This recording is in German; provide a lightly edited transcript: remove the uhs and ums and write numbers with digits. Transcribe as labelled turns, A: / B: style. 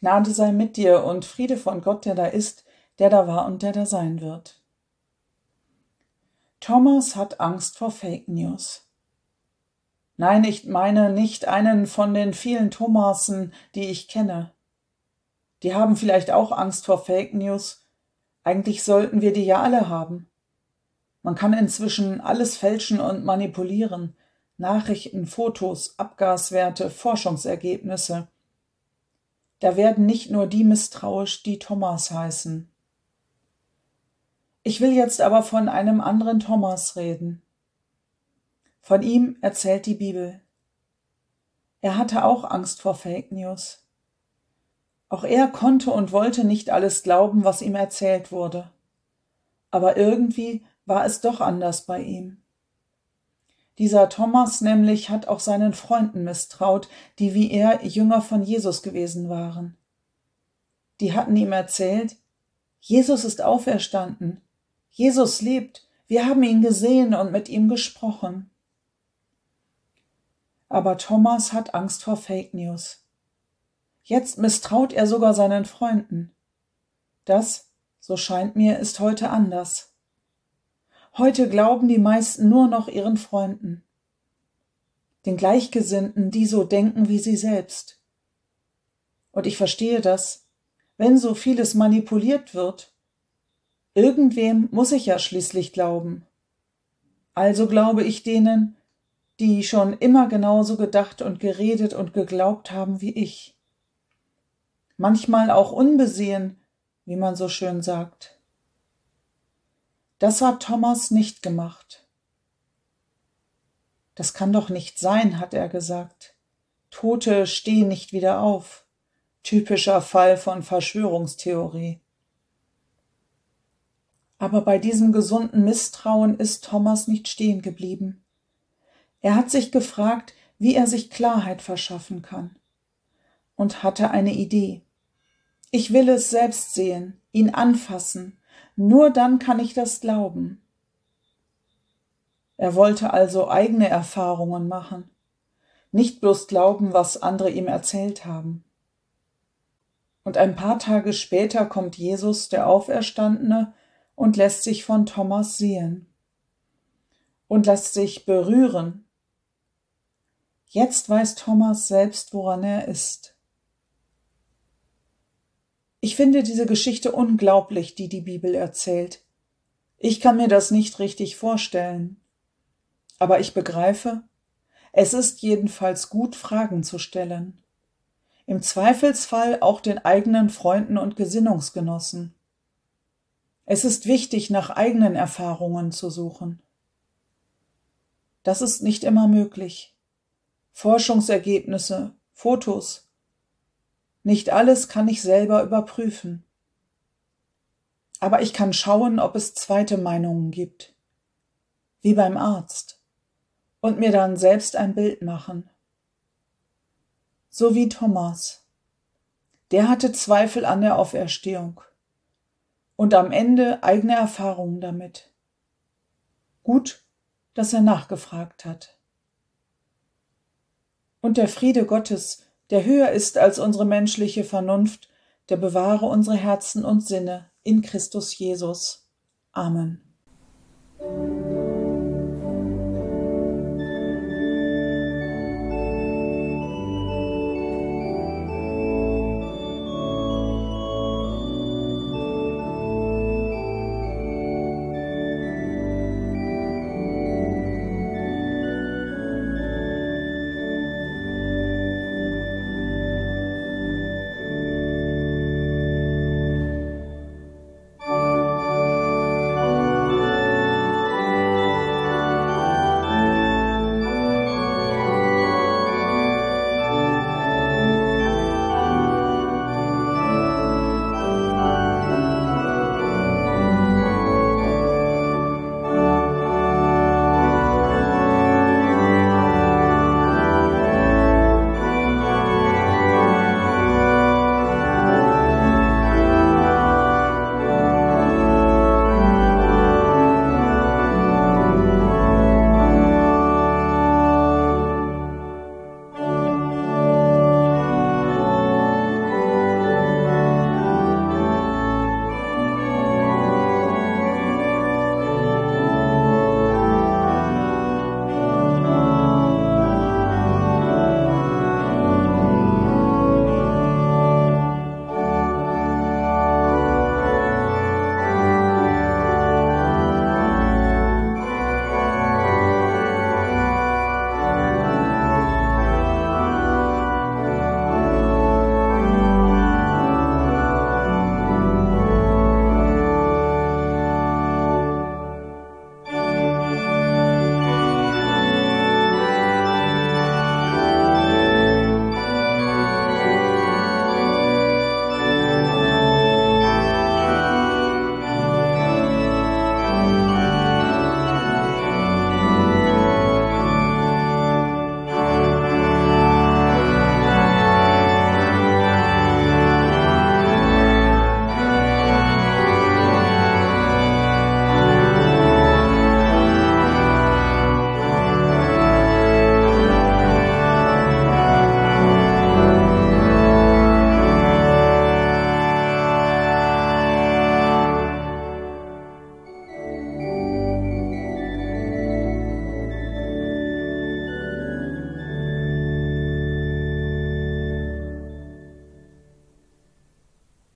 A: Gnade sei mit dir und Friede von Gott, der da ist, der da war und der da sein wird. Thomas hat Angst vor Fake News. Nein, ich meine nicht einen von den vielen Thomasen, die ich kenne. Die haben vielleicht auch Angst vor Fake News. Eigentlich sollten wir die ja alle haben. Man kann inzwischen alles fälschen und manipulieren. Nachrichten, Fotos, Abgaswerte, Forschungsergebnisse. Da werden nicht nur die misstrauisch, die Thomas heißen. Ich will jetzt aber von einem anderen Thomas reden. Von ihm erzählt die Bibel. Er hatte auch Angst vor Fake News. Auch er konnte und wollte nicht alles glauben, was ihm erzählt wurde. Aber irgendwie war es doch anders bei ihm. Dieser Thomas nämlich hat auch seinen Freunden misstraut, die wie er Jünger von Jesus gewesen waren. Die hatten ihm erzählt, Jesus ist auferstanden, Jesus lebt, wir haben ihn gesehen und mit ihm gesprochen. Aber Thomas hat Angst vor Fake News. Jetzt misstraut er sogar seinen Freunden. Das, so scheint mir, ist heute anders. Heute glauben die meisten nur noch ihren Freunden, den Gleichgesinnten, die so denken wie sie selbst. Und ich verstehe das, wenn so vieles manipuliert wird. Irgendwem muss ich ja schließlich glauben. Also glaube ich denen, die schon immer genauso gedacht und geredet und geglaubt haben wie ich. Manchmal auch unbesehen, wie man so schön sagt. Das hat Thomas nicht gemacht. Das kann doch nicht sein, hat er gesagt. Tote stehen nicht wieder auf. Typischer Fall von Verschwörungstheorie. Aber bei diesem gesunden Misstrauen ist Thomas nicht stehen geblieben. Er hat sich gefragt, wie er sich Klarheit verschaffen kann. Und hatte eine Idee. Ich will es selbst sehen, ihn anfassen. Nur dann kann ich das glauben. Er wollte also eigene Erfahrungen machen, nicht bloß glauben, was andere ihm erzählt haben. Und ein paar Tage später kommt Jesus, der Auferstandene, und lässt sich von Thomas sehen und lässt sich berühren. Jetzt weiß Thomas selbst, woran er ist. Ich finde diese Geschichte unglaublich, die die Bibel erzählt. Ich kann mir das nicht richtig vorstellen. Aber ich begreife, es ist jedenfalls gut, Fragen zu stellen. Im Zweifelsfall auch den eigenen Freunden und Gesinnungsgenossen. Es ist wichtig, nach eigenen Erfahrungen zu suchen. Das ist nicht immer möglich. Forschungsergebnisse, Fotos. Nicht alles kann ich selber überprüfen. Aber ich kann schauen, ob es zweite Meinungen gibt. Wie beim Arzt. Und mir dann selbst ein Bild machen. So wie Thomas. Der hatte Zweifel an der Auferstehung. Und am Ende eigene Erfahrungen damit. Gut, dass er nachgefragt hat. Und der Friede Gottes, der höher ist als unsere menschliche Vernunft, der bewahre unsere Herzen und Sinne in Christus Jesus. Amen.